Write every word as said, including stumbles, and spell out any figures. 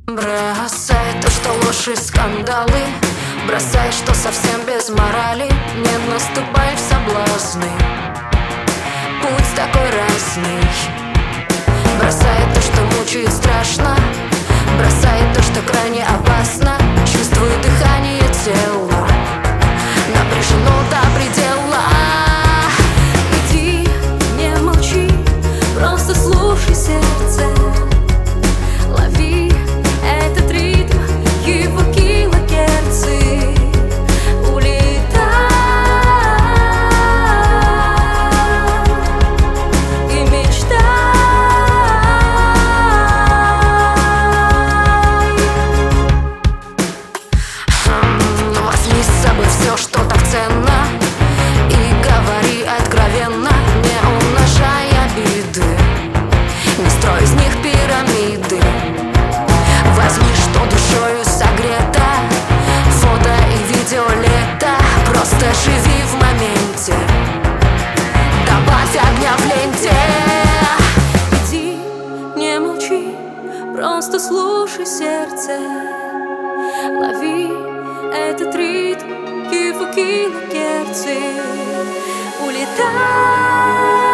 Бросай то, что ложь и скандалы, бросай, что совсем без морали. Не наступай в соблазны, путь такой разный. Бросай то, что мучает страшно, бросай то, что крайне опасно. Чувствуй дыхание тела, напряжено до предела. Иди, не молчи, просто слушай сердце. Лови этот ритм, его килогерцы. Улетай и мечтай. Возьми с собой все, что так ценно, и говори откровенно, не умножай обиды, не строй из них пирамиды. Возьми, что душою согрето, фото и видео лето. Просто живи в моменте, добавь огня в ленте. Иди, не молчи, просто слушай сердце. Лови этот ритм, его килогерцы. Улетай.